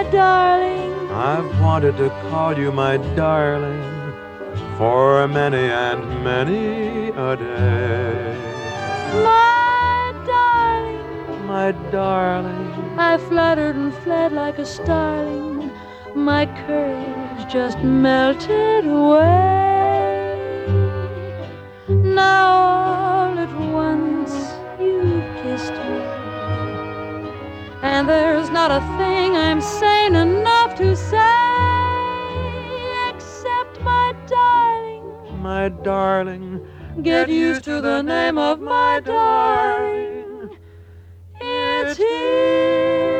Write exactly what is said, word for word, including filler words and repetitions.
darling. I've wanted to call you my darling for many and many a day. My darling, My darling, I fluttered and fled like a starling. My courage just melted away. Now all at once you kissed me, and there's not a thing I'm sane enough to say, except my darling, my darling, get used to the name of my darling. It's here.